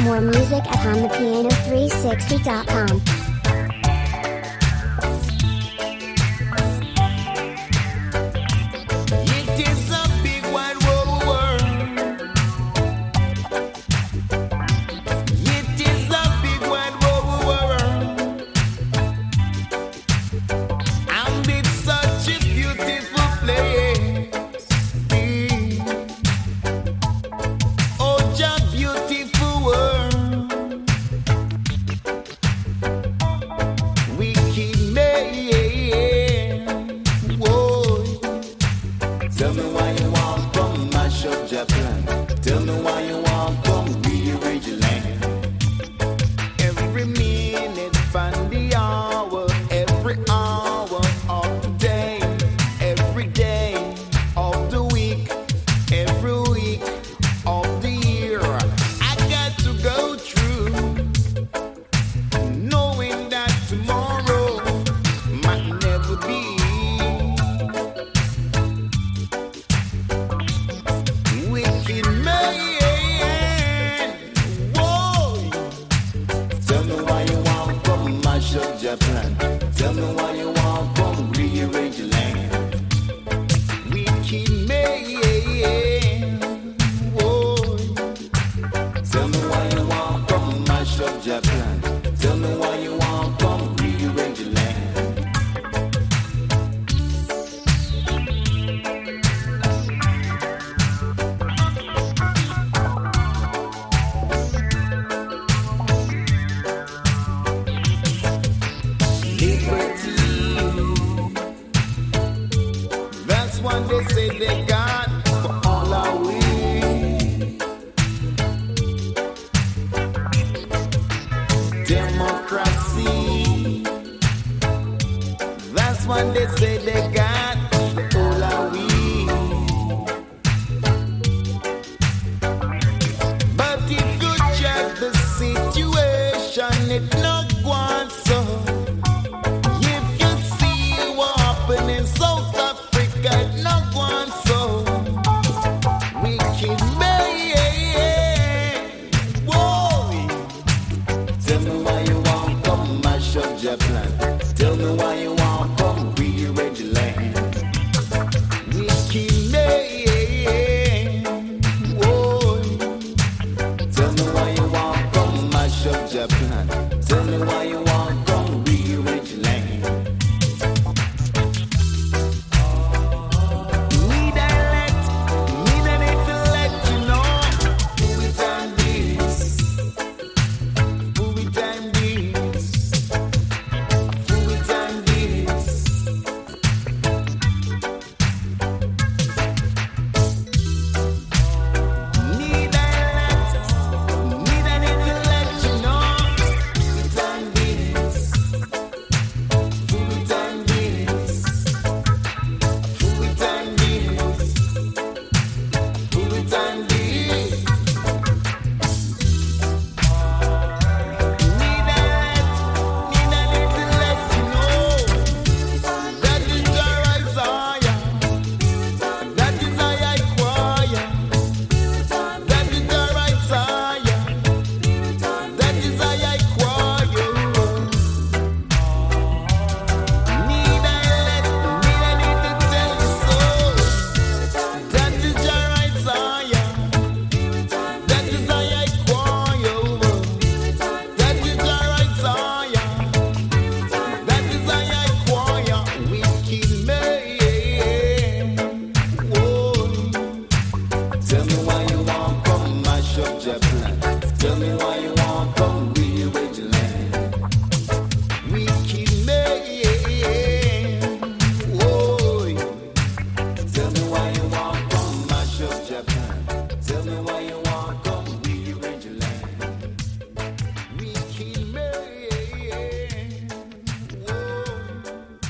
More music at HonThePiano360.com. Tell me why you want come mash up Japan. Tell me why you want come rearrange your land. Every minute from the hour, every hour of the day, every day of the week, every week of the year. I got to go through, knowing that tomorrow might never be. Japan. Tell me why you want come rearrange your land. Wicked man, whoa. Tell me why you want come mash up Japan. Tell me why you want come rearrange your land. One they say they got for all our we. Democracy. That's what they say they got for all our we. But if you check the situation, it no go on so. If you see what happened in South Africa, no one so wicked man. Whoa. Tell me why you want come mash up Japan. Tell me why you want come rearrange your land. Wicked man. Whoa. Tell me why you want come mash up Japan. Tell me why you want come rearrange your land. Tell me why you want come mash up Japan. Tell me why you want come rearrange your land. Wicked man, whoa. Tell me why you want come mash up Japan. Tell me why you want come rearrange your land. Wicked man, whoa.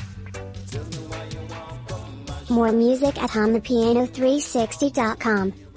Tell me why you want come mash up. More music at HonThePiano360.com.